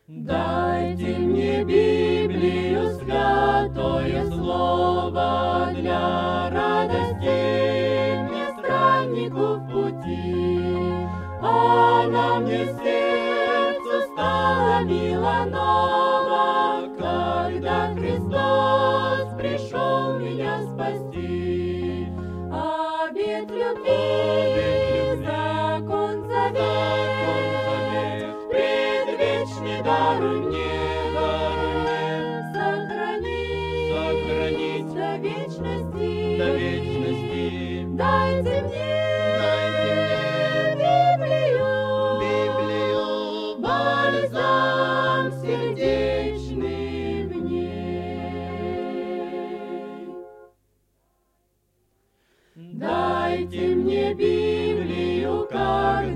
Дайте мне Библию, святое слово, для радости мне, страннику в пути. Она мне сердцу стала мила, но